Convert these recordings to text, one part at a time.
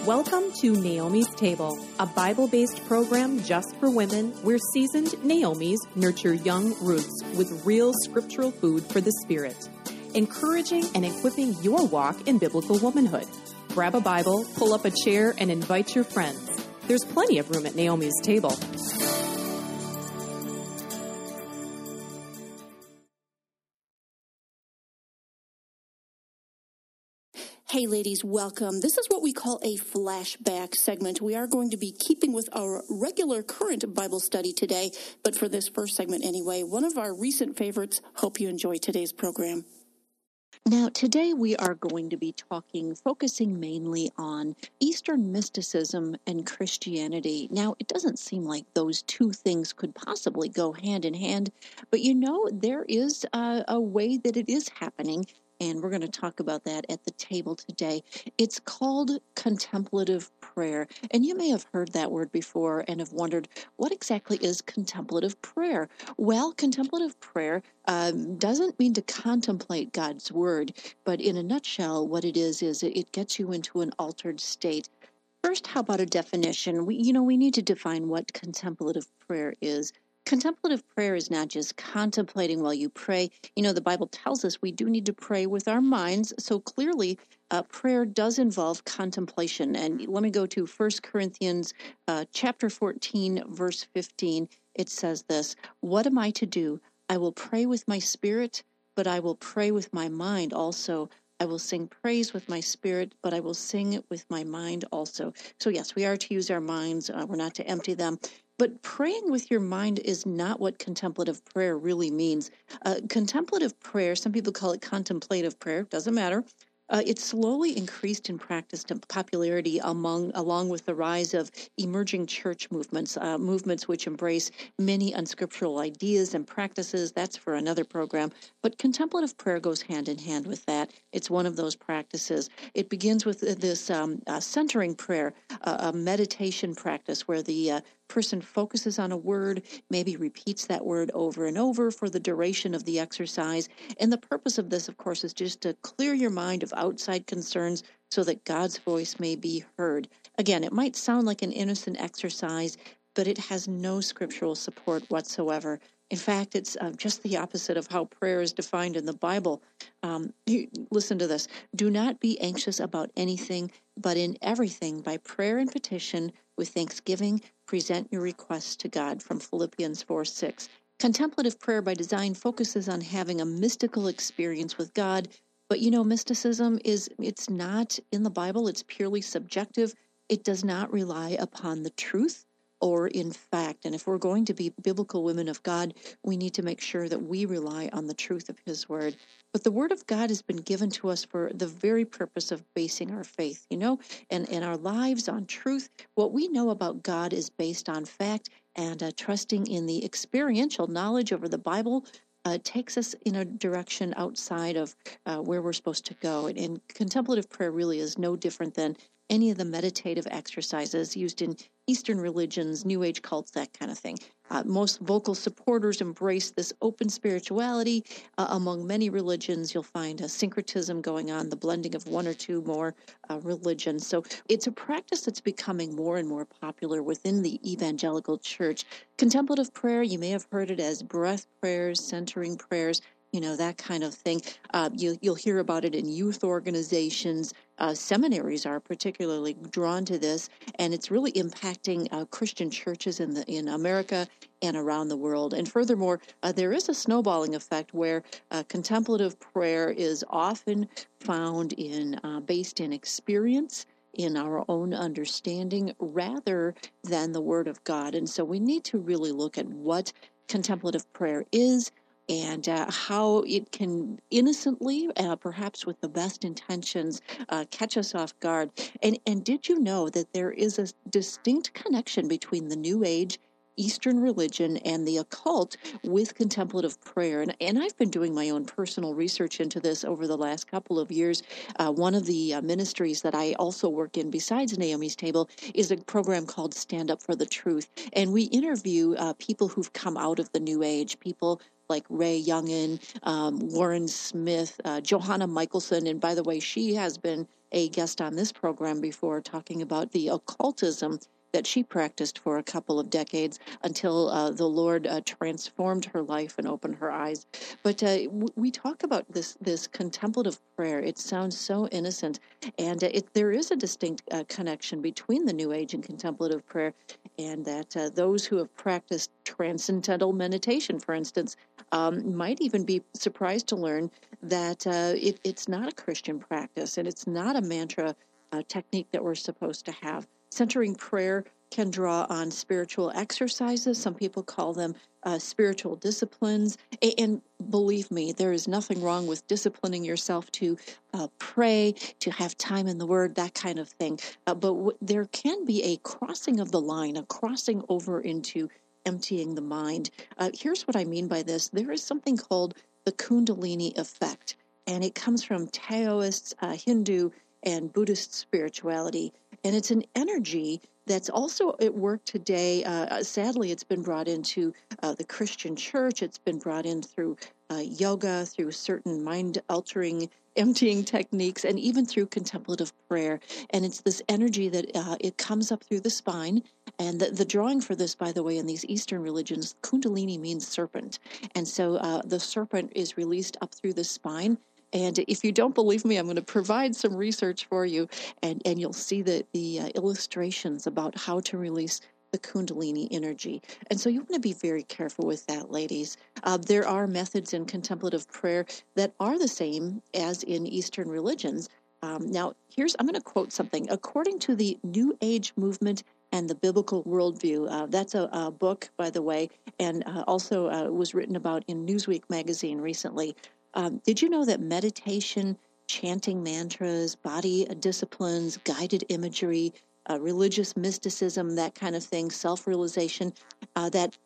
Welcome to Naomi's Table, a Bible-based program just for women where seasoned Naomis nurture young Ruths with real scriptural food for the spirit, encouraging and equipping your walk in biblical womanhood. Grab a Bible, pull up a chair, and invite your friends. There's plenty of room at Naomi's Table. Hey ladies, welcome. This is what we call a flashback segment. We are going to be keeping with our regular current Bible study today, but for this first segment anyway, one of our recent favorites. Hope you enjoy today's program. Now, today we are going to be focusing mainly on Eastern mysticism and Christianity. Now, it doesn't seem like those two things could possibly go hand in hand, but there is a way that it is happening. And we're going to talk about that at the table today. It's called contemplative prayer. And you may have heard that word before and have wondered, what exactly is contemplative prayer? Well, contemplative prayer doesn't mean to contemplate God's word, but in a nutshell, what it is it gets you into an altered state. First, how about a definition? We need to define what contemplative prayer is. Contemplative prayer is not just contemplating while you pray. The Bible tells us we do need to pray with our minds. So clearly, prayer does involve contemplation. And let me go to 1 Corinthians chapter 14, verse 15. It says this, "What am I to do? I will pray with my spirit, but I will pray with my mind also. I will sing praise with my spirit, but I will sing it with my mind also." So yes, we are to use our minds. We're not to empty them. But praying with your mind is not what contemplative prayer really means. Contemplative prayer, some people call it contemplative prayer, doesn't matter. It slowly increased in practice and popularity along with the rise of emerging church movements which embrace many unscriptural ideas and practices. That's for another program. But contemplative prayer goes hand in hand with that. It's one of those practices. It begins with this centering prayer, a meditation practice where the person focuses on a word, maybe repeats that word over and over for the duration of the exercise. And the purpose of this, of course, is just to clear your mind of outside concerns so that God's voice may be heard. Again, it might sound like an innocent exercise, but it has no scriptural support whatsoever. In fact, it's just the opposite of how prayer is defined in the Bible. Listen to this. "Do not be anxious about anything, but in everything, by prayer and petition, with thanksgiving, present your requests to God," from Philippians 4:6. Contemplative prayer by design focuses on having a mystical experience with God. But mysticism it's not in the Bible. It's purely subjective. It does not rely upon the truth or in fact. And if we're going to be biblical women of God, we need to make sure that we rely on the truth of his word. But the word of God has been given to us for the very purpose of basing our faith, and our lives on truth. What we know about God is based on fact, and trusting in the experiential knowledge over the Bible takes us in a direction outside of where we're supposed to go. And contemplative prayer really is no different than any of the meditative exercises used in Eastern religions, New Age cults, that kind of thing. Most vocal supporters embrace this open spirituality. Among many religions, you'll find a syncretism going on, the blending of one or two more religions. So it's a practice that's becoming more and more popular within the evangelical church. Contemplative prayer, you may have heard it as breath prayers, centering prayers, that kind of thing. You'll hear about it in youth organizations. Seminaries are particularly drawn to this, and it's really impacting Christian churches in America and around the world. And furthermore, there is a snowballing effect where contemplative prayer is often found based in experience, in our own understanding, rather than the Word of God. And so we need to really look at what contemplative prayer is, and how it can innocently, perhaps with the best intentions, catch us off guard. And did you know that there is a distinct connection between the New Age, Eastern religion, and the occult with contemplative prayer? And I've been doing my own personal research into this over the last couple of years. One of the ministries that I also work in besides Naomi's Table is a program called Stand Up for the Truth. And we interview people who've come out of the New Age, people like Ray Youngin, Warren Smith, Johanna Michelson. And by the way, she has been a guest on this program before talking about the occultism that she practiced for a couple of decades until the Lord transformed her life and opened her eyes. But we talk about this contemplative prayer. It sounds so innocent, and there is a distinct connection between the New Age and contemplative prayer, and that those who have practiced transcendental meditation, for instance, might even be surprised to learn that it's not a Christian practice, and it's not a mantra technique that we're supposed to have. Centering prayer can draw on spiritual exercises. Some people call them spiritual disciplines. And believe me, there is nothing wrong with disciplining yourself to pray, to have time in the Word, that kind of thing. But there can be a crossing of the line, a crossing over into emptying the mind. Here's what I mean by this. There is something called the Kundalini effect, and it comes from Taoist, Hindu, and Buddhist spirituality. And it's an energy that's also at work today. Sadly, it's been brought into the Christian church. It's been brought in through yoga, through certain mind-altering, emptying techniques, and even through contemplative prayer. And it's this energy that it comes up through the spine. And the drawing for this, by the way, in these Eastern religions, Kundalini means serpent. And so the serpent is released up through the spine. And if you don't believe me, I'm going to provide some research for you, and you'll see the illustrations about how to release the Kundalini energy. And so you want to be very careful with that, ladies. There are methods in contemplative prayer that are the same as in Eastern religions. Now, I'm going to quote something. According to the New Age movement and the Biblical Worldview, that's a book, by the way, and also was written about in Newsweek magazine recently. Did you know that meditation, chanting mantras, body disciplines, guided imagery, religious mysticism, that kind of thing, self-realization, that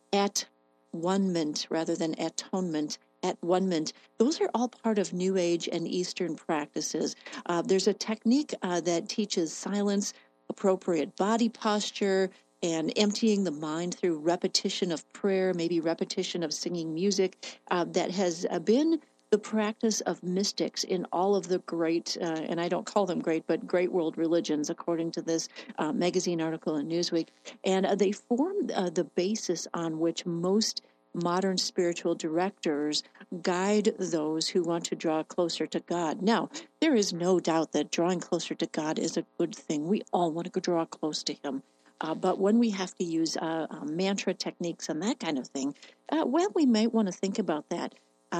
at-one-ment rather than atonement, at-one-ment, those are all part of New Age and Eastern practices. There's a technique that teaches silence, appropriate body posture, and emptying the mind through repetition of prayer, maybe repetition of singing music, that has been the practice of mystics in all of the great, and I don't call them great, but great world religions, according to this magazine article in Newsweek. And they form the basis on which most modern spiritual directors guide those who want to draw closer to God. Now, there is no doubt that drawing closer to God is a good thing. We all want to draw close to Him. But when we have to use mantra techniques and that kind of thing, we might want to think about that.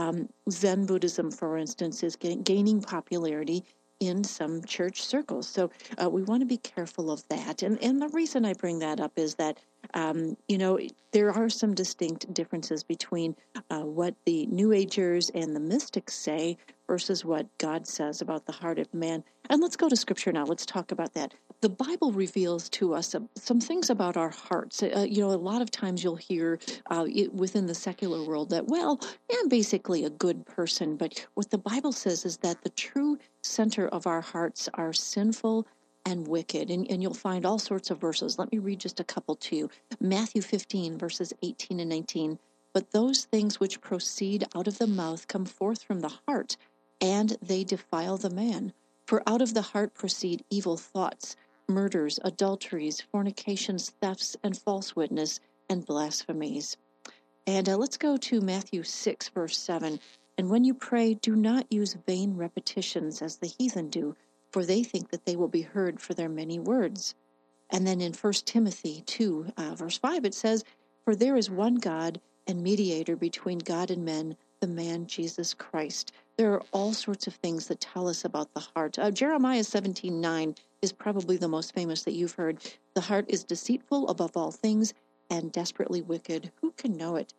Zen Buddhism, for instance, is gaining popularity in some church circles. So we want to be careful of that. And the reason I bring that up is that, there are some distinct differences between what the New Agers and the mystics say versus what God says about the heart of man. And let's go to Scripture now. Let's talk about that. The Bible reveals to us some things about our hearts. A lot of times you'll hear within the secular world that, I'm basically a good person. But what the Bible says is that the true center of our hearts are sinful and wicked. And you'll find all sorts of verses. Let me read just a couple to you. Matthew 15, verses 18 and 19. But those things which proceed out of the mouth come forth from the heart, and they defile the man. For out of the heart proceed evil thoughts, murders, adulteries, fornications, thefts, and false witness, and blasphemies. And let's go to Matthew 6, verse 7. And when you pray, do not use vain repetitions as the heathen do, for they think that they will be heard for their many words. And then in 1 Timothy 2, verse 5, it says, For there is one God and mediator between God and men, the man Jesus Christ. There are all sorts of things that tell us about the heart. Jeremiah 17:9 is probably the most famous that you've heard. The heart is deceitful above all things and desperately wicked. Who can know it?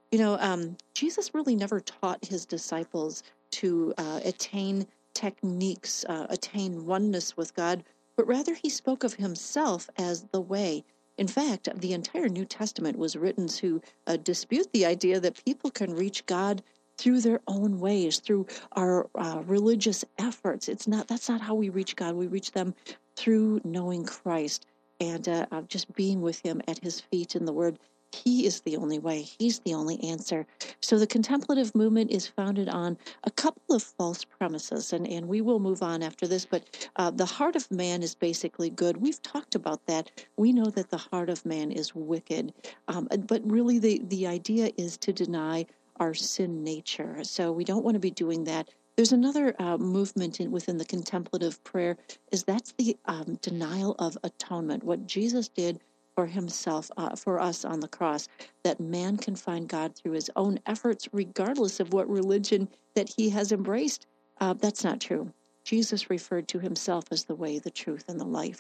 Jesus really never taught his disciples to attain techniques, attain oneness with God, but rather he spoke of himself as the way. In fact, the entire New Testament was written to dispute the idea that people can reach God through their own ways, through our religious efforts. That's not how we reach God. We reach them through knowing Christ and just being with him at his feet in the Word. He is the only way. He's the only answer. So the contemplative movement is founded on a couple of false premises, and we will move on after this, but the heart of man is basically good. We've talked about that. We know that the heart of man is wicked, but really the idea is to deny our sin nature. So we don't want to be doing that. There's another movement within the contemplative prayer, is that's the denial of atonement, what Jesus did for himself, for us on the cross, that man can find God through his own efforts, regardless of what religion that he has embraced. That's not true. Jesus referred to himself as the way, the truth, and the life.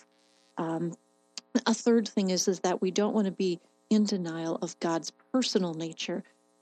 A third thing is that we don't want to be in denial of God's personal nature.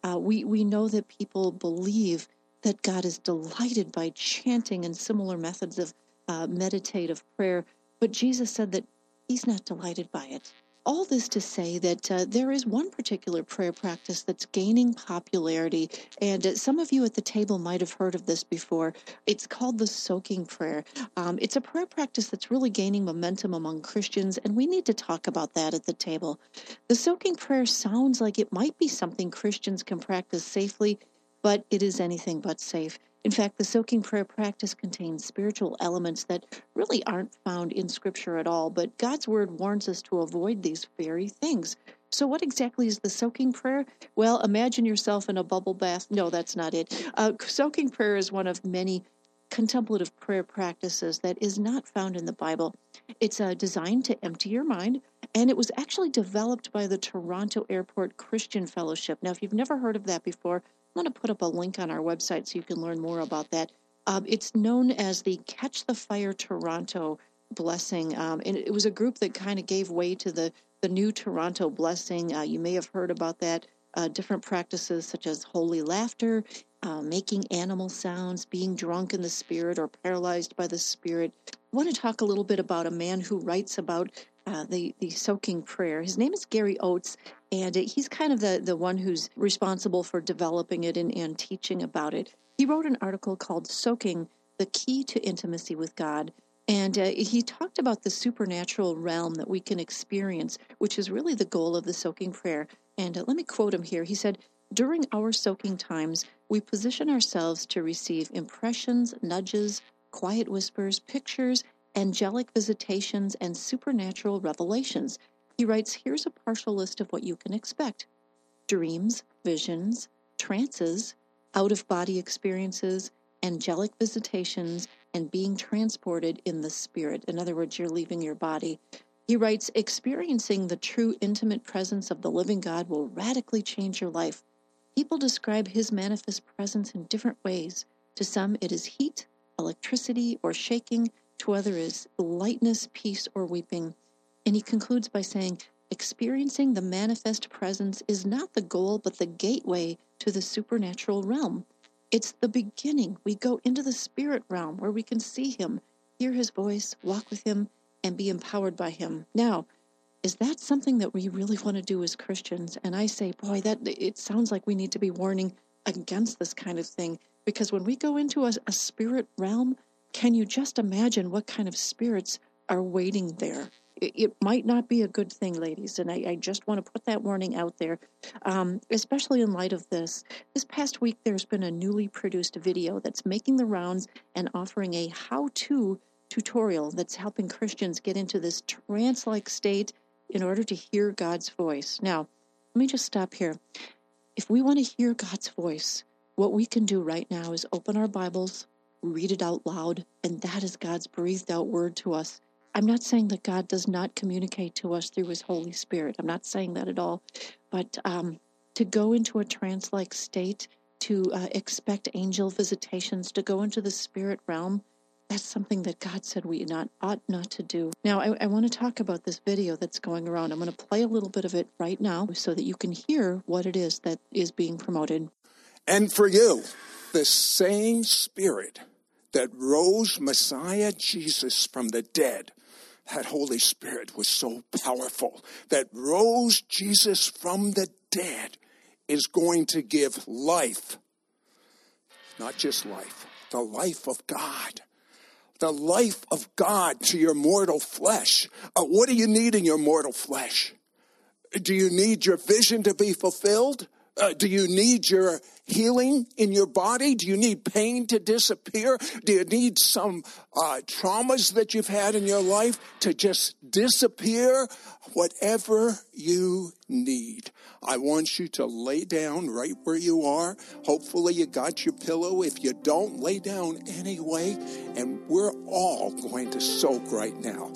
We know that people believe that God is delighted by chanting and similar methods of meditative prayer, but Jesus said that he's not delighted by it. All this to say that there is one particular prayer practice that's gaining popularity, and some of you at the table might have heard of this before. It's called the soaking prayer. It's a prayer practice that's really gaining momentum among Christians, and we need to talk about that at the table. The soaking prayer sounds like it might be something Christians can practice safely, but it is anything but safe. In fact, the soaking prayer practice contains spiritual elements that really aren't found in Scripture at all, but God's Word warns us to avoid these very things. So what exactly is the soaking prayer? Well, imagine yourself in a bubble bath. No, that's not it. Soaking prayer is one of many contemplative prayer practices that is not found in the Bible. It's designed to empty your mind, and it was actually developed by the Toronto Airport Christian Fellowship. Now, if you've never heard of that before, I'm going to put up a link on our website so you can learn more about that. It's known as the Catch the Fire Toronto Blessing, and it was a group that kind of gave way to the new Toronto Blessing. You may have heard about that. Different practices such as holy laughter, making animal sounds, being drunk in the Spirit or paralyzed by the Spirit. I want to talk a little bit about a man who writes about the soaking prayer. His name is Gary Oates, and he's kind of the one who's responsible for developing it and teaching about it. He wrote an article called Soaking, the Key to Intimacy with God, and he talked about the supernatural realm that we can experience, which is really the goal of the soaking prayer. And let me quote him here. He said, "During our soaking times, we position ourselves to receive impressions, nudges, quiet whispers, pictures, angelic visitations, and supernatural revelations." He writes, "Here's a partial list of what you can expect: dreams, visions, trances, out-of-body experiences, angelic visitations, and being transported in the Spirit." In other words, you're leaving your body. He writes, "Experiencing the true intimate presence of the living God will radically change your life. People describe his manifest presence in different ways. To some, it is heat, electricity, or shaking. To others, lightness, peace, or weeping." And he concludes by saying, "Experiencing the manifest presence is not the goal, but the gateway to the supernatural realm. It's the beginning. We go into the spirit realm where we can see him, hear his voice, walk with him, and be empowered by him." Now, is that something that we really want to do as Christians? And I say, boy, that it sounds like we need to be warning against this kind of thing, because when we go into a spirit realm, can you just imagine what kind of spirits are waiting there? It might not be a good thing, ladies, and I just want to put that warning out there, especially in light of this. This past week, there's been a newly produced video that's making the rounds and offering a how-to tutorial that's helping Christians get into this trance-like state in order to hear God's voice. Now, let me just stop here. If we want to hear God's voice, what we can do right now is open our Bibles, read it out loud, and that is God's breathed out word to us. I'm not saying that God does not communicate to us through his Holy Spirit. I'm not saying that at all. But to go into a trance-like state, to expect angel visitations, to go into the spirit realm, that's something that God said we ought not to do. Now, I want to talk about this video that's going around. I'm going to play a little bit of it right now so that you can hear what it is that is being promoted. And for you, the same Spirit that rose Messiah Jesus from the dead, that Holy Spirit was so powerful, that rose Jesus from the dead, is going to give life. Not just life, the life of God. The life of God to your mortal flesh. What do you need in your mortal flesh? Do you need your vision to be fulfilled? Do you need your healing in your body? Do you need pain to disappear? Do you need some traumas that you've had in your life to just disappear? Whatever you need. I want you to lay down right where you are. Hopefully you got your pillow. If you don't, lay down anyway. And we're all going to soak right now.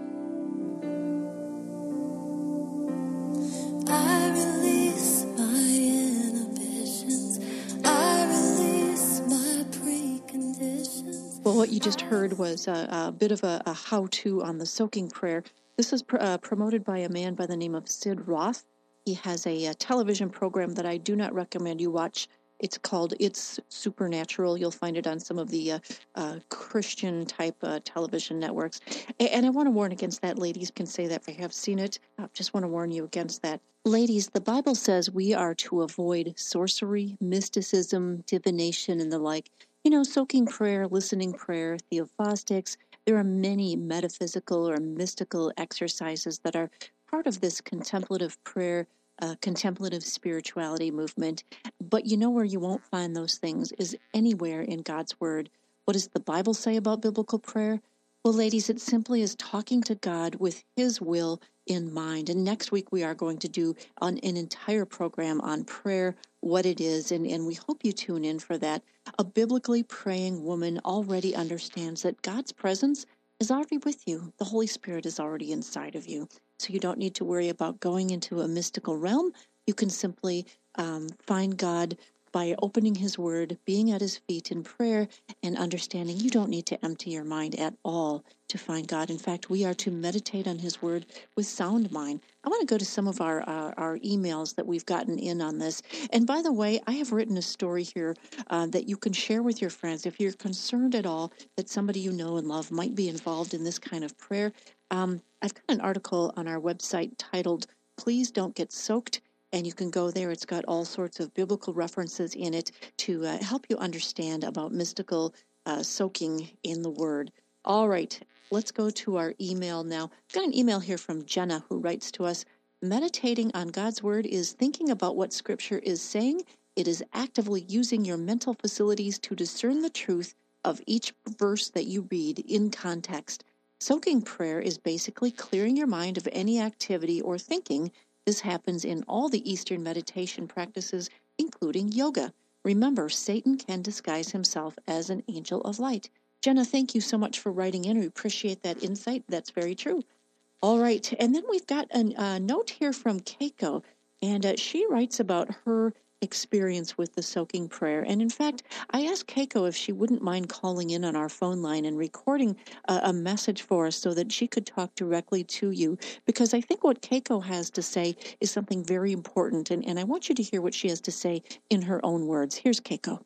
I release my inhibitions. I release my preconditions. Well, what you just heard was a bit of a how-to on the soaking prayer. This is promoted by a man by the name of Sid Roth. He has a television program that I do not recommend you watch. It's called It's Supernatural. You'll find it on some of the Christian-type television networks. And I want to warn against that. Ladies can say that if I have seen it. I just want to warn you against that. Ladies, the Bible says we are to avoid sorcery, mysticism, divination, and the like. You know, soaking prayer, listening prayer, theophostics. There are many metaphysical or mystical exercises that are part of this contemplative prayer, contemplative spirituality movement. But you know where you won't find those things is anywhere in God's Word. What does the Bible say about biblical prayer? Well, ladies, it simply is talking to God with His will in mind. And next week we are going to do an entire program on prayer, what it is, and we hope you tune in for that. A biblically praying woman already understands that God's presence is already with you. The Holy Spirit is already inside of you. So you don't need to worry about going into a mystical realm. You can simply find God by opening His Word, being at His feet in prayer, and understanding you don't need to empty your mind at all to find God. In fact, we are to meditate on His Word with sound mind. I want to go to some of our emails that we've gotten in on this. And by the way, I have written a story here that you can share with your friends. If you're concerned at all that somebody you know and love might be involved in this kind of prayer, I've got an article on our website titled, Please Don't Get Soaked. And you can go there. It's got all sorts of biblical references in it to help you understand about mystical soaking in the Word. All right, let's go to our email now. I've got an email here from Jenna who writes to us, meditating on God's Word is thinking about what Scripture is saying. It is actively using your mental facilities to discern the truth of each verse that you read in context. Soaking prayer is basically clearing your mind of any activity or thinking. This happens in all the Eastern meditation practices, including yoga. Remember, Satan can disguise himself as an angel of light. Jenna, thank you so much for writing in. We appreciate that insight. That's very true. All right. And then we've got a note here from Keiko, and she writes about her experience with the soaking prayer. And in fact, I asked Keiko if she wouldn't mind calling in on our phone line and recording a message for us so that she could talk directly to you, because I think what Keiko has to say is something very important, and I want you to hear what she has to say in her own words. Here's Keiko.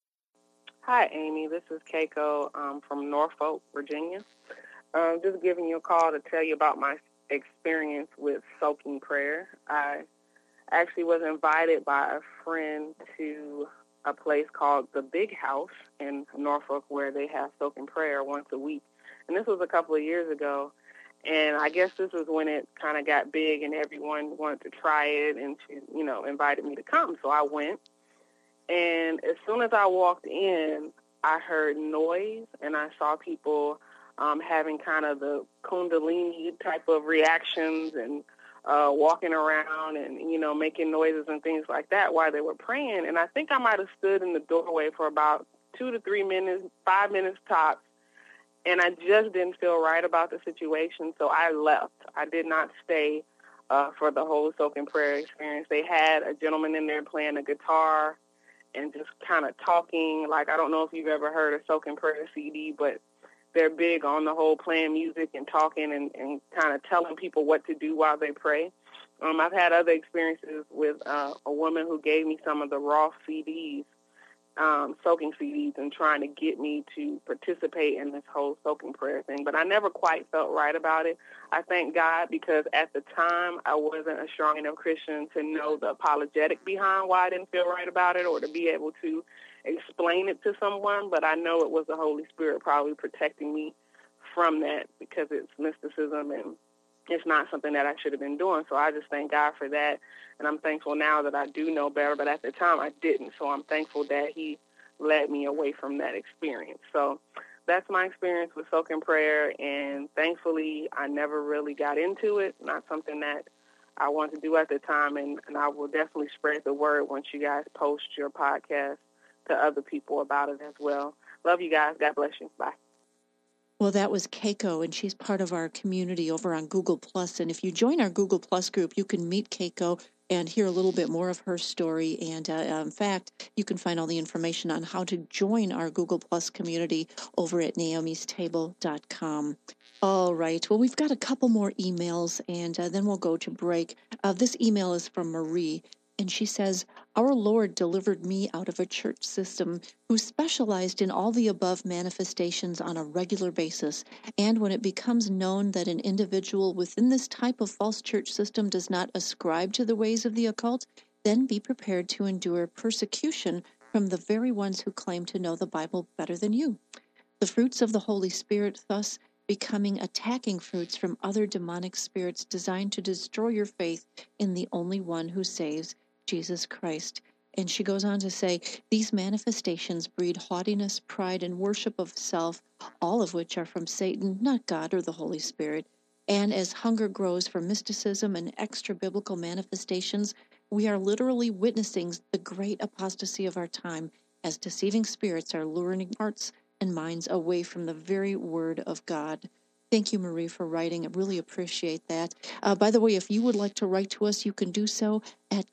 Hi, Amy. This is Keiko from Norfolk, Virginia. Just giving you a call to tell you about my experience with soaking prayer. I actually was invited by a friend to a place called the Big House in Norfolk where they have soaking prayer once a week. And this was a couple of years ago. And I guess this was when it kind of got big and everyone wanted to try it and, invited me to come. So I went. And as soon as I walked in, I heard noise and I saw people having kind of the Kundalini type of reactions and walking around and, making noises and things like that while they were praying. And I think I might have stood in the doorway for about 2 to 3 minutes, 5 minutes tops. And I just didn't feel right about the situation, so I left. I did not stay for the whole soaking prayer experience. They had a gentleman in there playing a guitar and just kind of talking. Like, I don't know if you've ever heard a soaking prayer CD, but they're big on the whole playing music and talking and kind of telling people what to do while they pray. I've had other experiences with a woman who gave me some of the raw CDs, soaking CDs, and trying to get me to participate in this whole soaking prayer thing. But I never quite felt right about it. I thank God because at the time I wasn't a strong enough Christian to know the apologetic behind why I didn't feel right about it or to be able to explain it to someone. But I know it was the Holy Spirit probably protecting me from that because it's mysticism and it's not something that I should have been doing. So I just thank God for that. And I'm thankful now that I do know better, but at the time I didn't. So I'm thankful that he led me away from that experience. So that's my experience with soaking prayer. And thankfully, I never really got into it. Not something that I wanted to do at the time. And I will definitely spread the word once you guys post your podcast to other people about it as well. Love you guys. God bless you. Bye. Well, that was Keiko, and she's part of our community over on Google+. And if you join our Google+ group, you can meet Keiko and hear a little bit more of her story. And in fact, you can find all the information on how to join our Google+ community over at naomistable.com. All right. Well, we've got a couple more emails, and then we'll go to break. This email is from Marie, and she says, "Our Lord delivered me out of a church system who specialized in all the above manifestations on a regular basis. And when it becomes known that an individual within this type of false church system does not ascribe to the ways of the occult, then be prepared to endure persecution from the very ones who claim to know the Bible better than you. The fruits of the Holy Spirit thus becoming attacking fruits from other demonic spirits designed to destroy your faith in the only one who saves, Jesus Christ." And she goes on to say, "These manifestations breed haughtiness, pride, and worship of self, all of which are from Satan, not God or the Holy Spirit. And as hunger grows for mysticism and extra-biblical manifestations, we are literally witnessing the great apostasy of our time as deceiving spirits are luring hearts and minds away from the very word of God." Thank you, Marie, for writing. I really appreciate that. By the way, if you would like to write to us, you can do so at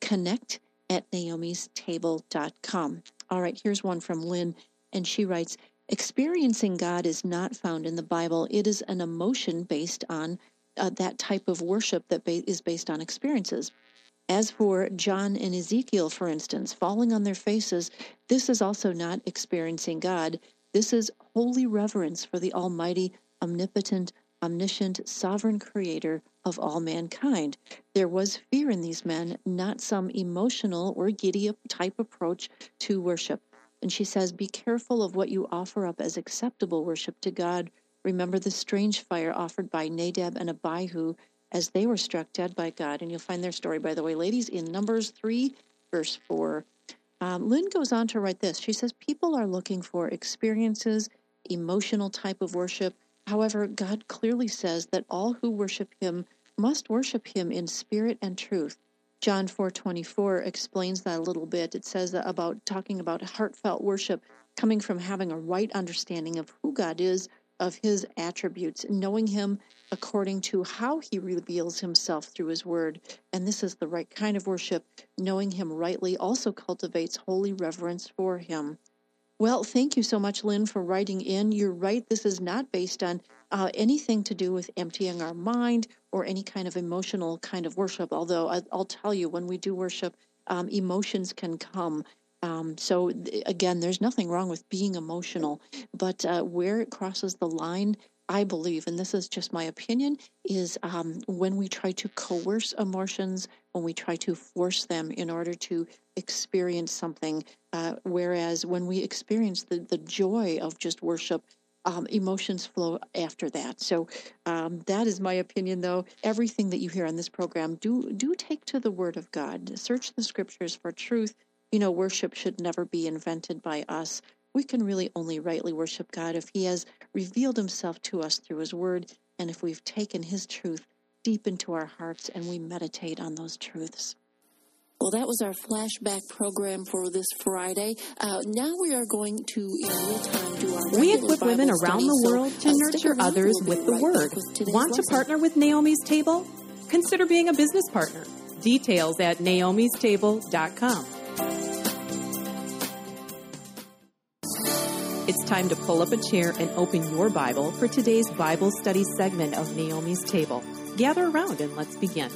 connect@naomistable.com. All right, here's one from Lynn, and she writes, "Experiencing God is not found in the Bible. It is an emotion based on that type of worship that is based on experiences. As for John and Ezekiel, for instance, falling on their faces, this is also not experiencing God. This is holy reverence for the Almighty, omnipotent, omniscient, sovereign creator of all mankind. There was fear in these men, not some emotional or giddy type approach to worship." And she says, "Be careful of what you offer up as acceptable worship to God. Remember the strange fire offered by Nadab and Abihu as they were struck dead by God." And you'll find their story, by the way, ladies, in Numbers 3, verse 4. Lynn goes on to write this. She says, "People are looking for experiences, emotional type of worship. However, God clearly says that all who worship him must worship him in spirit and truth. John 4:24 explains that a little bit. It says that talking about heartfelt worship coming from having a right understanding of who God is, of his attributes, knowing him according to how he reveals himself through his word. And this is the right kind of worship. Knowing him rightly also cultivates holy reverence for him." Well, thank you so much, Lynn, for writing in. You're right. This is not based on anything to do with emptying our mind or any kind of emotional kind of worship, although I'll tell you, when we do worship, emotions can come. Again, there's nothing wrong with being emotional, but where it crosses the line, I believe, and this is just my opinion, is when we try to coerce emotions, when we try to force them in order to experience something, whereas when we experience the joy of just worship, emotions flow after that. So that is my opinion, though. Everything that you hear on this program, do take to the Word of God. Search the Scriptures for truth. Worship should never be invented by us. We can really only rightly worship God if he has revealed himself to us through his word, and if we've taken his truth deep into our hearts and we meditate on those truths. Well, that was our flashback program for this Friday. Now we are going to, in real time, do our We regular equip women Bible around study. the world to Stick nurture around. others We'll be with the right Word. back with today's Want to lesson. partner with Naomi's Table? Consider being a business partner. Details at naomistable.com. It's time to pull up a chair and open your Bible for today's Bible study segment of Naomi's Table. Gather around and let's begin.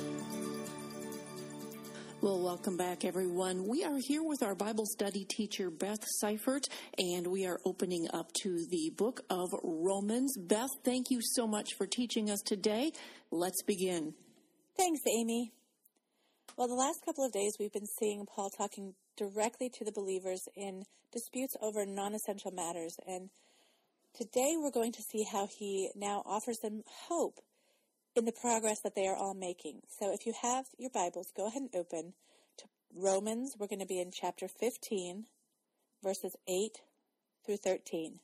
Well, welcome back, everyone. We are here with our Bible study teacher, Beth Seifert, and we are opening up to the book of Romans. Beth, thank you so much for teaching us today. Let's begin. Thanks, Amy. Well, the last couple of days we've been seeing Paul talking directly to the believers in disputes over non-essential matters, and today we're going to see how he now offers them hope in the progress that they are all making. So if you have your Bibles, go ahead and open to Romans. We're going to be in chapter 15, verses 8 through 13.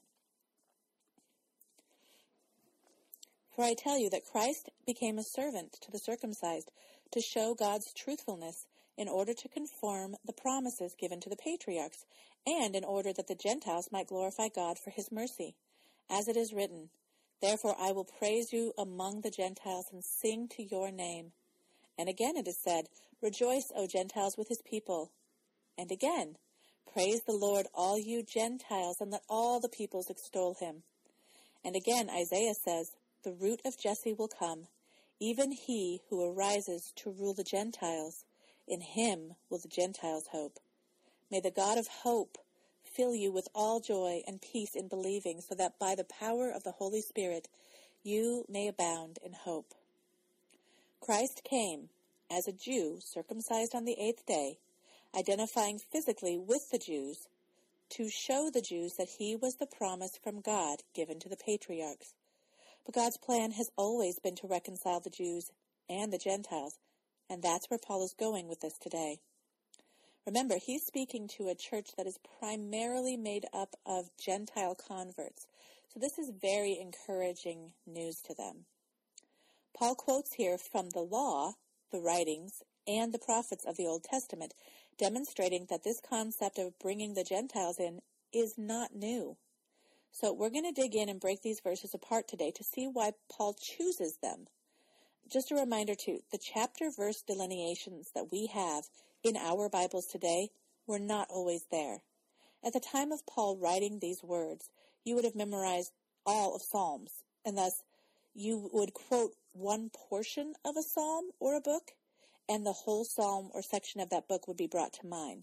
For I tell you that Christ became a servant to the circumcised to show God's truthfulness in order to confirm the promises given to the patriarchs, and in order that the Gentiles might glorify God for his mercy. As it is written, Therefore I will praise you among the Gentiles and sing to your name. And again it is said, Rejoice, O Gentiles, with his people. And again, Praise the Lord, all you Gentiles, and let all the peoples extol him. And again Isaiah says, The root of Jesse will come, even he who arises to rule the Gentiles. In him will the Gentiles hope. May the God of hope fill you with all joy and peace in believing, so that by the power of the Holy Spirit you may abound in hope. Christ came as a Jew circumcised on the 8th day, identifying physically with the Jews, to show the Jews that he was the promise from God given to the patriarchs. But God's plan has always been to reconcile the Jews and the Gentiles, and that's where Paul is going with this today. Remember, he's speaking to a church that is primarily made up of Gentile converts, so this is very encouraging news to them. Paul quotes here from the law, the writings, and the prophets of the Old Testament, demonstrating that this concept of bringing the Gentiles in is not new. So we're going to dig in and break these verses apart today to see why Paul chooses them. Just a reminder, too, the chapter-verse delineations that we have in our Bibles today were not always there. At the time of Paul writing these words, you would have memorized all of Psalms, and thus you would quote one portion of a psalm or a book, and the whole psalm or section of that book would be brought to mind.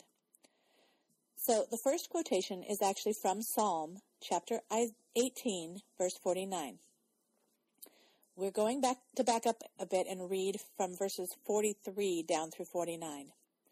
So the first quotation is actually from Psalm chapter 18, verse 49. We're going back up a bit and read from verses 43 down through 49.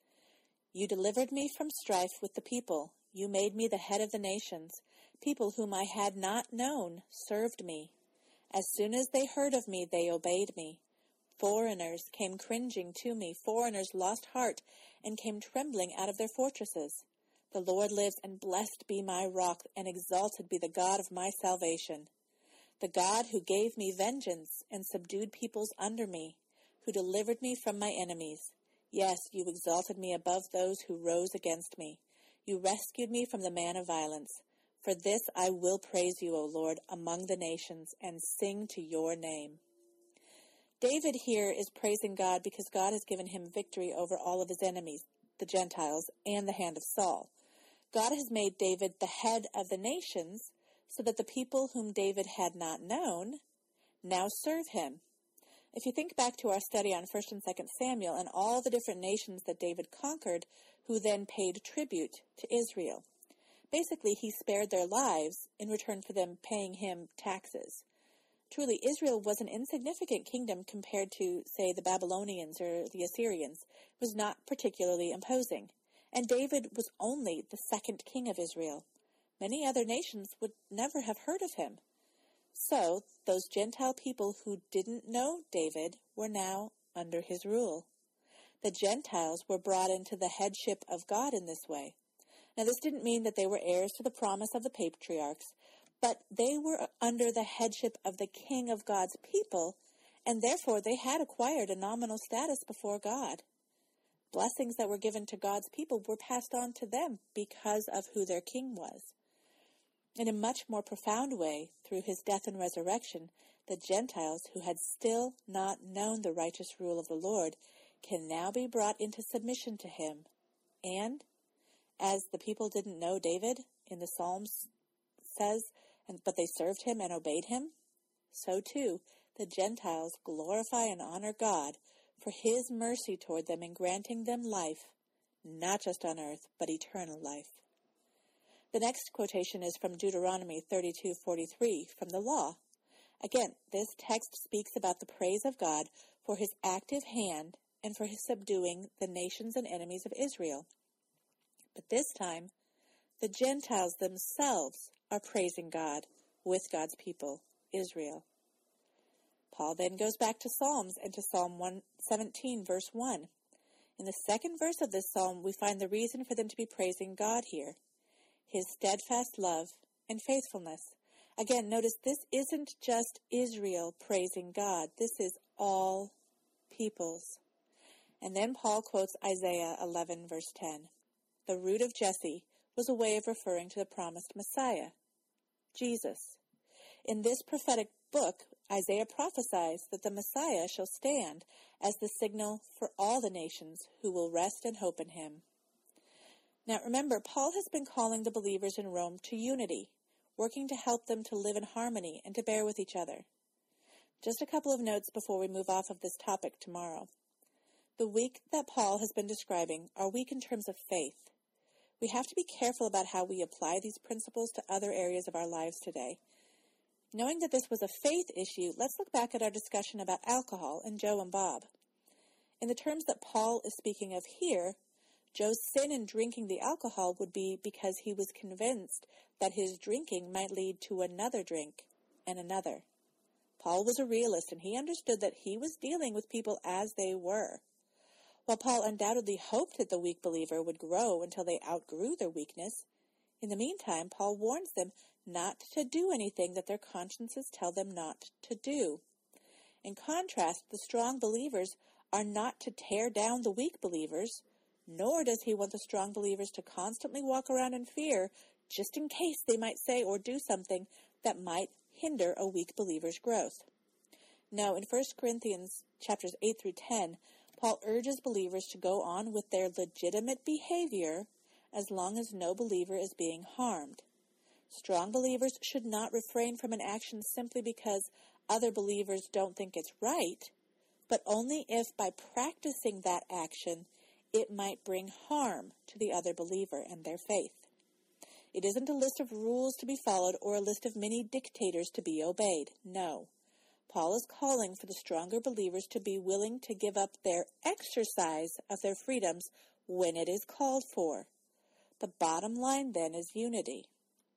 You delivered me from strife with the people. You made me the head of the nations. People whom I had not known served me. As soon as they heard of me, they obeyed me. Foreigners came cringing to me. Foreigners lost heart and came trembling out of their fortresses. The Lord lives, and blessed be my rock, and exalted be the God of my salvation. The God who gave me vengeance and subdued peoples under me, who delivered me from my enemies. Yes, you exalted me above those who rose against me. You rescued me from the man of violence. For this I will praise you, O Lord, among the nations, and sing to your name. David here is praising God because God has given him victory over all of his enemies, the Gentiles, and the hand of Saul. God has made David the head of the nations, so that the people whom David had not known now serve him. If you think back to our study on 1 and 2 Samuel and all the different nations that David conquered, who then paid tribute to Israel, basically he spared their lives in return for them paying him taxes. Truly, Israel was an insignificant kingdom compared to, say, the Babylonians or the Assyrians. It was not particularly imposing. And David was only the second king of Israel. Many other nations would never have heard of him. So, those Gentile people who didn't know David were now under his rule. The Gentiles were brought into the headship of God in this way. Now, this didn't mean that they were heirs to the promise of the patriarchs, but they were under the headship of the king of God's people, and therefore they had acquired a nominal status before God. Blessings that were given to God's people were passed on to them because of who their king was. In a much more profound way, through his death and resurrection, the Gentiles, who had still not known the righteous rule of the Lord, can now be brought into submission to him. And, as the people didn't know David in the Psalms says, but they served him and obeyed him, so too the Gentiles glorify and honor God for his mercy toward them in granting them life, not just on earth, but eternal life. The next quotation is from Deuteronomy 32:43 from the law. Again, this text speaks about the praise of God for his active hand and for his subduing the nations and enemies of Israel. But this time, the Gentiles themselves are praising God with God's people, Israel. Paul then goes back to Psalms and to Psalm 117, verse 1. In the second verse of this psalm, we find the reason for them to be praising God here, his steadfast love and faithfulness. Again, notice this isn't just Israel praising God. This is all peoples. And then Paul quotes Isaiah 11, verse 10. The root of Jesse was a way of referring to the promised Messiah, Jesus. In this prophetic book, Isaiah prophesies that the Messiah shall stand as the signal for all the nations who will rest and hope in him. Now remember, Paul has been calling the believers in Rome to unity, working to help them to live in harmony and to bear with each other. Just a couple of notes before we move off of this topic tomorrow. The week that Paul has been describing are weak in terms of faith. We have to be careful about how we apply these principles to other areas of our lives today. Knowing that this was a faith issue, let's look back at our discussion about alcohol and Joe and Bob. In the terms that Paul is speaking of here, Joe's sin in drinking the alcohol would be because he was convinced that his drinking might lead to another drink and another. Paul was a realist, and he understood that he was dealing with people as they were. While Paul undoubtedly hoped that the weak believer would grow until they outgrew their weakness, in the meantime, Paul warns them not to do anything that their consciences tell them not to do. In contrast, the strong believers are not to tear down the weak believers, nor does he want the strong believers to constantly walk around in fear just in case they might say or do something that might hinder a weak believer's growth. No, in 1 Corinthians chapters 8 through 10, Paul urges believers to go on with their legitimate behavior as long as no believer is being harmed. Strong believers should not refrain from an action simply because other believers don't think it's right, but only if by practicing that action it might bring harm to the other believer and their faith. It isn't a list of rules to be followed or a list of many dictators to be obeyed. No. Paul is calling for the stronger believers to be willing to give up their exercise of their freedoms when it is called for. The bottom line then is unity.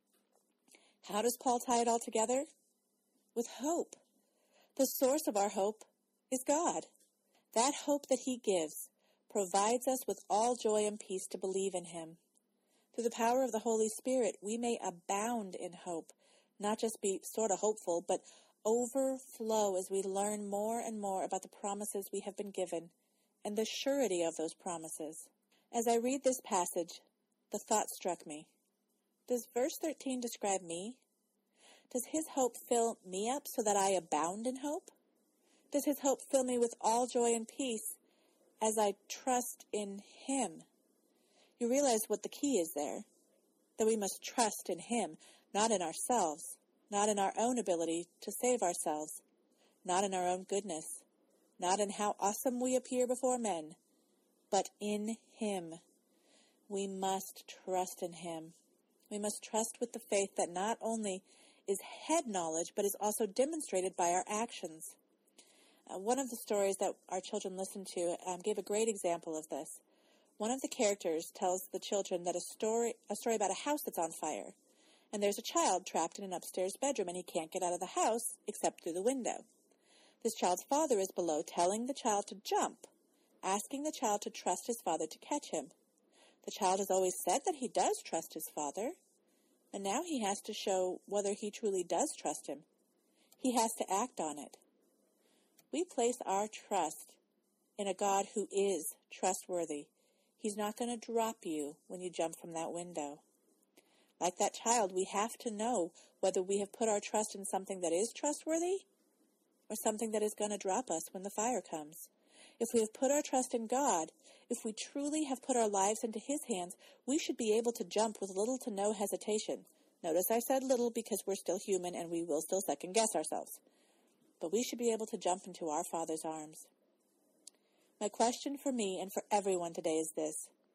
How does Paul tie it all together? With hope. The source of our hope is God. That hope that he gives provides us with all joy and peace to believe in him. Through the power of the Holy Spirit, we may abound in hope, not just be sort of hopeful, but overflow as we learn more and more about the promises we have been given and the surety of those promises. As I read this passage, the thought struck me. Does verse 13 describe me? Does his hope fill me up so that I abound in hope? Does his hope fill me with all joy and peace as I trust in him? You realize what the key is there, that we must trust in him, not in ourselves, not in our own ability to save ourselves, not in our own goodness, not in how awesome we appear before men, but in him. We must trust in him. We must trust with the faith that not only is head knowledge, but is also demonstrated by our actions. One of the stories that our children listened to gave a great example of this. One of the characters tells the children that a story about a house that's on fire, and there's a child trapped in an upstairs bedroom, and he can't get out of the house except through the window. This child's father is below, telling the child to jump, asking the child to trust his father to catch him. The child has always said that he does trust his father, and now he has to show whether he truly does trust him. He has to act on it. We place our trust in a God who is trustworthy. He's not going to drop you when you jump from that window. Like that child, we have to know whether we have put our trust in something that is trustworthy or something that is going to drop us when the fire comes. If we have put our trust in God, if we truly have put our lives into his hands, we should be able to jump with little to no hesitation. Notice I said little because we're still human and we will still second guess ourselves. But we should be able to jump into our Father's arms. My question for me and for everyone today is this.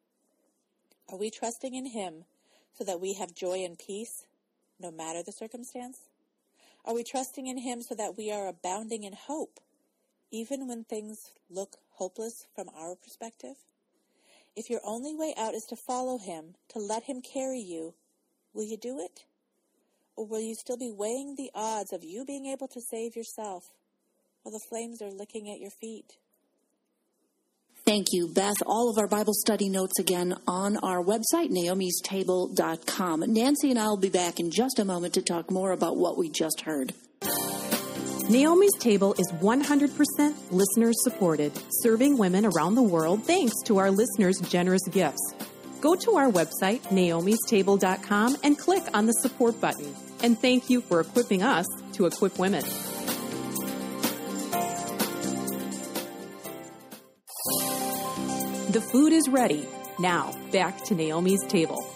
Are we trusting in him so that we have joy and peace, no matter the circumstance? Are we trusting in him so that we are abounding in hope, even when things look hopeless from our perspective? If your only way out is to follow him, to let him carry you, will you do it? Or will you still be weighing the odds of you being able to save yourself? while the flames are licking at your feet. Thank you, Beth. All of our Bible study notes again on our website, naomistable.com. Nancy and I will be back in just a moment to talk more about what we just heard. Naomi's Table is 100% listener supported, serving women around the world thanks to our listeners' generous gifts. Go to our website, naomistable.com, and click on the support button. And thank you for equipping us to equip women. The food is ready. Now, back to Naomi's Table.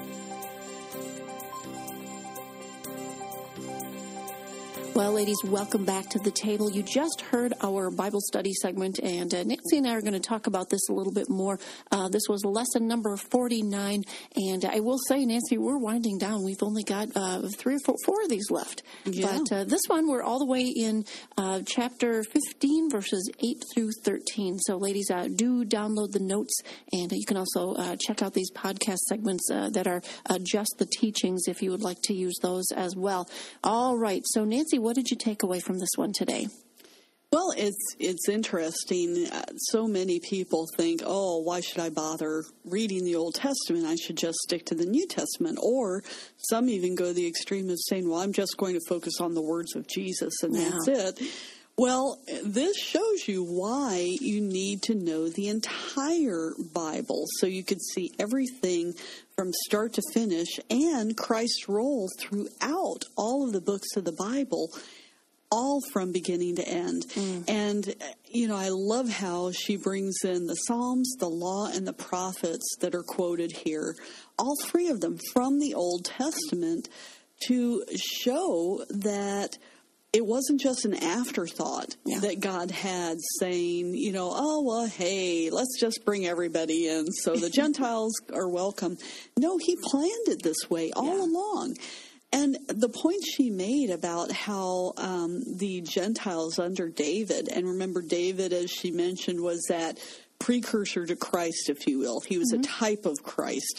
Well, ladies, welcome back to the table. You just heard our Bible study segment, and Nancy and I are going to talk about this a little bit more. This was lesson number 49, and I will say, Nancy, we're winding down. We've only got 3 or 4 of these left. Yeah. But this one, we're all the way in chapter 15, verses 8 through 13. So, ladies, do download the notes, and you can also check out these podcast segments that are just the teachings if you would like to use those as well. All right. So, Nancy, what did you take away from this one today? Well, it's interesting. So many people think, oh, why should I bother reading the Old Testament? I should just stick to the New Testament. Or some even go to the extreme of saying, well, I'm just going to focus on the words of Jesus and that's it. Well, this shows you why you need to know the entire Bible so you could see everything from start to finish and Christ's role throughout all of the books of the Bible, all from beginning to end. And, you know, I love how she brings in the Psalms, the Law, and the Prophets that are quoted here, all 3 of them from the Old Testament, to show that it wasn't just an afterthought that God had saying, you know, oh, well, hey, let's just bring everybody in so the Gentiles are welcome. No, he planned it this way all along. And the point she made about how the Gentiles under David, and remember David, as she mentioned, was that precursor to Christ, if you will. He was a type of Christ,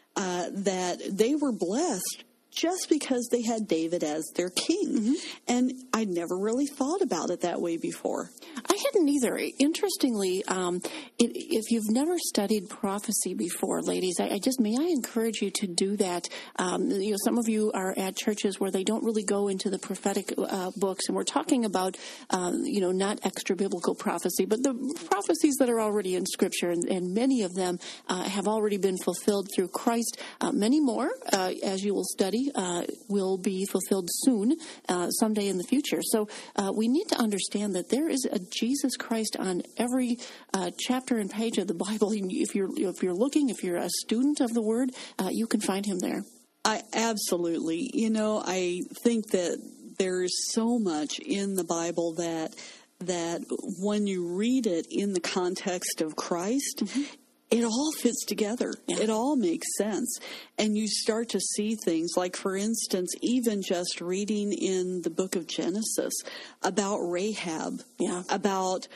that they were blessed just because they had David as their king. And I never really thought about it that way before. I hadn't either. Interestingly, if you've never studied prophecy before, ladies, may I encourage you to do that. You know, some of you are at churches where they don't really go into the prophetic books, and we're talking about, you know, not extra biblical prophecy, but the prophecies that are already in Scripture, and many of them have already been fulfilled through Christ. Many more, as you will study, will be fulfilled soon, someday in the future. So we need to understand that there is a Jesus Christ on every chapter and page of the Bible. If you're looking, if you're a student of the Word, you can find him there. Absolutely. You know, I think that there's so much in the Bible that when you read it in the context of Christ, it all fits together. It all makes sense. And you start to see things like, for instance, even just reading in the book of Genesis about Rahab, about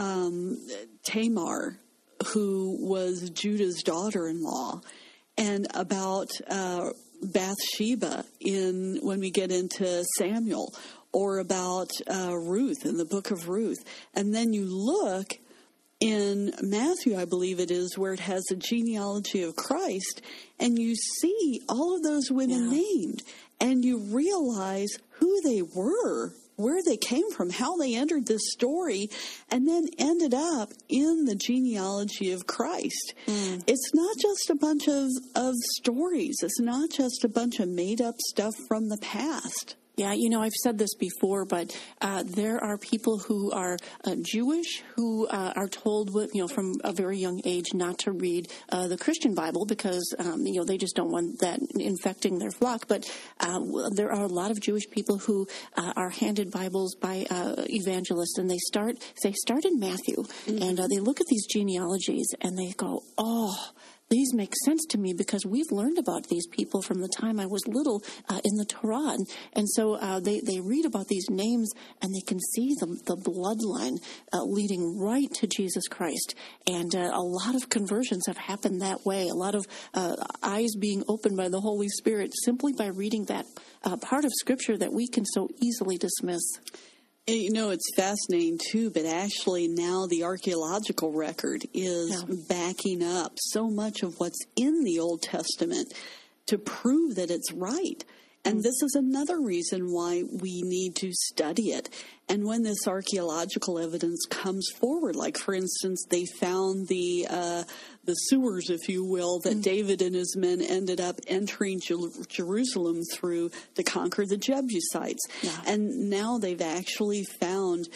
Tamar, who was Judah's daughter-in-law, and about Bathsheba when we get into Samuel, or about Ruth in the book of Ruth. And then you look in Matthew, I believe it is, where it has the genealogy of Christ, and you see all of those women named, and you realize who they were, where they came from, how they entered this story, and then ended up in the genealogy of Christ. It's not just a bunch of stories. It's not just a bunch of made-up stuff from the past. Yeah, you know, I've said this before, but there are people who are Jewish who are told, you know, from a very young age not to read the Christian Bible because, you know, they just don't want that infecting their flock. But there are a lot of Jewish people who are handed Bibles by evangelists, and they start in Matthew, and they look at these genealogies, and they go, oh, these make sense to me because we've learned about these people from the time I was little in the Torah. And so they read about these names and they can see the bloodline leading right to Jesus Christ. And a lot of conversions have happened that way. A lot of eyes being opened by the Holy Spirit simply by reading that part of Scripture that we can so easily dismiss. You know, it's fascinating, too, but actually now the archaeological record is backing up so much of what's in the Old Testament to prove that it's right. And this is another reason why we need to study it. And when this archaeological evidence comes forward, like, for instance, they found the sewers, if you will, that David and his men ended up entering Jerusalem through to conquer the Jebusites. Yeah. And now they've actually found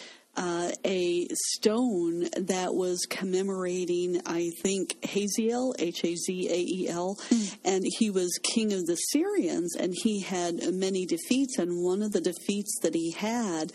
a stone that was commemorating, I think, Hazael, Hazael, and he was king of the Syrians, and he had many defeats, and one of the defeats that he had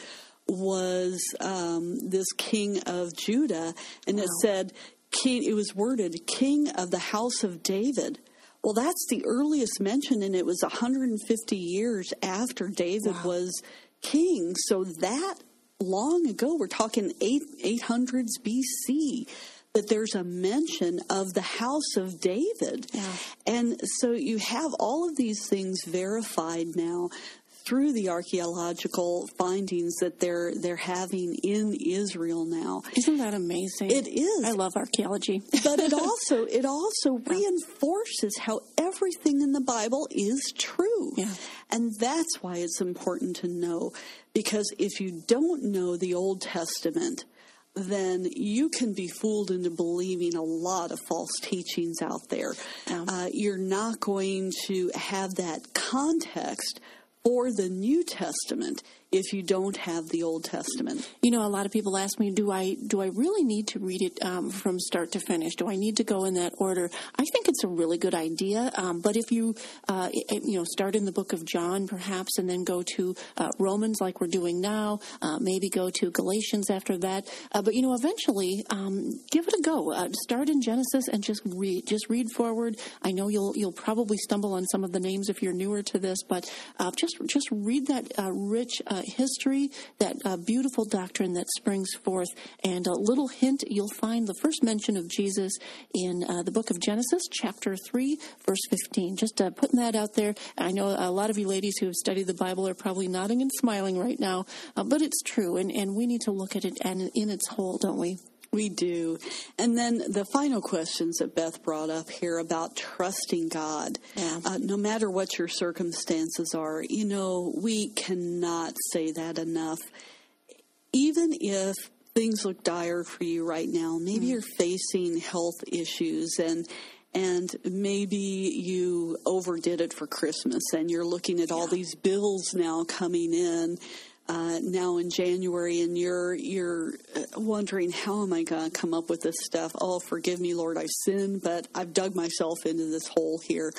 was this king of Judah, and it said, it was worded, King of the House of David. Well, that's the earliest mention, and it was 150 years after David was king, so that long ago, we're talking 800s BC, that there's a mention of the house of David. Yeah. And so you have all of these things verified now through the archaeological findings that they're having in Israel now. Isn't that amazing? It is. I love archaeology. But it also reinforces how everything in the Bible is true. Yeah. And that's why it's important to know, because if you don't know the Old Testament, then you can be fooled into believing a lot of false teachings out there. You're not going to have that context for the New Testament if you don't have the Old Testament. You know, a lot of people ask me, do I really need to read it from start to finish? Do I need to go in that order? I think it's a really good idea, but if you start in the book of John, perhaps, and then go to Romans like we're doing now, maybe go to Galatians after that, but, eventually give it a go. Start in Genesis and just read forward. I know you'll probably stumble on some of the names if you're newer to this, but just read that rich history, that beautiful doctrine that springs forth. And a little hint, you'll find the first mention of Jesus in the book of Genesis, chapter 3, verse 15. Just putting that out there. I know a lot of you ladies who have studied the Bible are probably nodding and smiling right now, but it's true, and we need to look at it in its whole, don't we? We do. And then the final questions that Beth brought up here about trusting God. Yeah. No matter what your circumstances are, we cannot say that enough. Even if things look dire for you right now, maybe you're facing health issues and maybe you overdid it for Christmas and you're looking at all these bills now coming in now in January, and you're wondering, how am I going to come up with this stuff? Oh, forgive me, Lord, I've sinned, but I've dug myself into this hole here.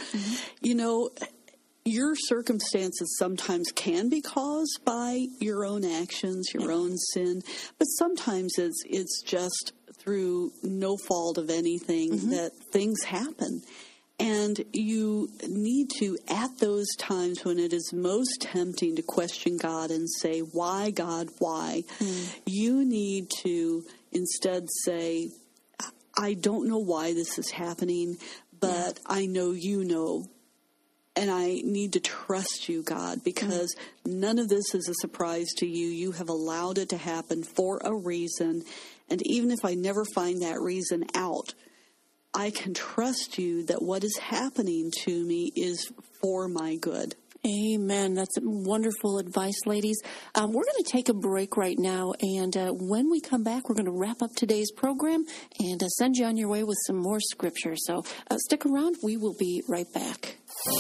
Your circumstances sometimes can be caused by your own actions, your own sin, but sometimes it's just through no fault of anything that things happen. And you need to, at those times when it is most tempting to question God and say, why, God, why? You need to instead say, I don't know why this is happening, but I know you know. And I need to trust you, God, because none of this is a surprise to you. You have allowed it to happen for a reason. And even if I never find that reason out, I can trust you that what is happening to me is for my good. Amen. That's wonderful advice, ladies. We're going to take a break right now, and when we come back, we're going to wrap up today's program and send you on your way with some more scripture. So stick around. We will be right back.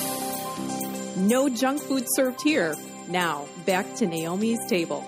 No junk food served here. Now, back to Naomi's Table.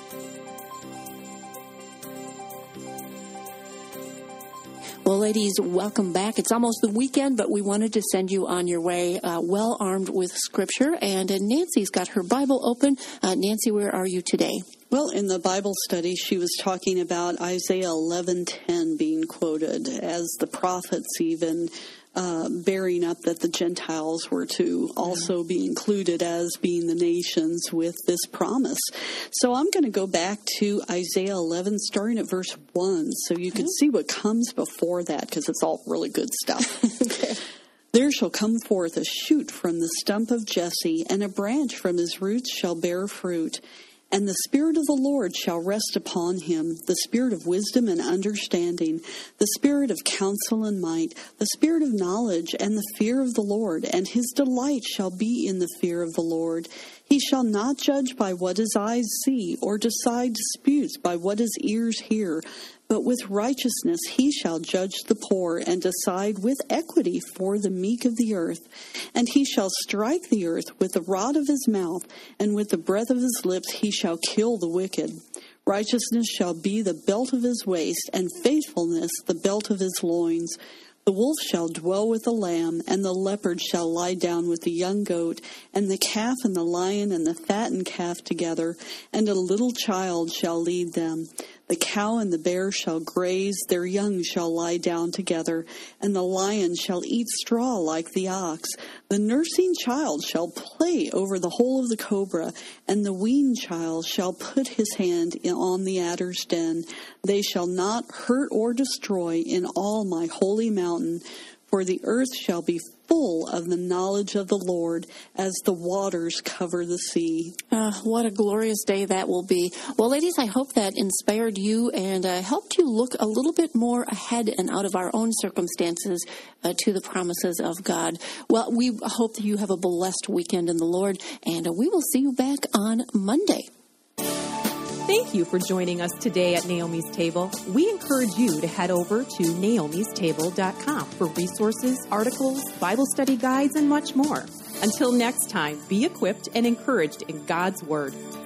Well, ladies, welcome back. It's almost the weekend, but we wanted to send you on your way well armed with Scripture. And Nancy's got her Bible open. Nancy, where are you today? Well, in the Bible study, she was talking about Isaiah 11:10 being quoted as the prophets even bearing up that the Gentiles were to also be included as being the nations with this promise. So I'm going to go back to Isaiah 11, starting at verse 1, so you can see what comes before that, because it's all really good stuff. Okay. There shall come forth a shoot from the stump of Jesse, and a branch from his roots shall bear fruit. And the Spirit of the Lord shall rest upon him, the Spirit of wisdom and understanding, the Spirit of counsel and might, the Spirit of knowledge and the fear of the Lord, and his delight shall be in the fear of the Lord. He shall not judge by what his eyes see, or decide disputes by what his ears hear, but with righteousness he shall judge the poor, and decide with equity for the meek of the earth. And he shall strike the earth with the rod of his mouth, and with the breath of his lips he shall kill the wicked. Righteousness shall be the belt of his waist, and faithfulness the belt of his loins. The wolf shall dwell with the lamb, and the leopard shall lie down with the young goat, and the calf and the lion and the fattened calf together, and a little child shall lead them. The cow and the bear shall graze, their young shall lie down together, and the lion shall eat straw like the ox. The nursing child shall play over the hole of the cobra, and the weaned child shall put his hand on the adder's den. They shall not hurt or destroy in all my holy mountain, for the earth shall be full of the knowledge of the Lord as the waters cover the sea. What a glorious day that will be. Well, ladies, I hope that inspired you and helped you look a little bit more ahead and out of our own circumstances to the promises of God. Well, we hope that you have a blessed weekend in the Lord, and we will see you back on Monday. Thank you for joining us today at Naomi's Table. We encourage you to head over to naomistable.com for resources, articles, Bible study guides, and much more. Until next time, be equipped and encouraged in God's Word.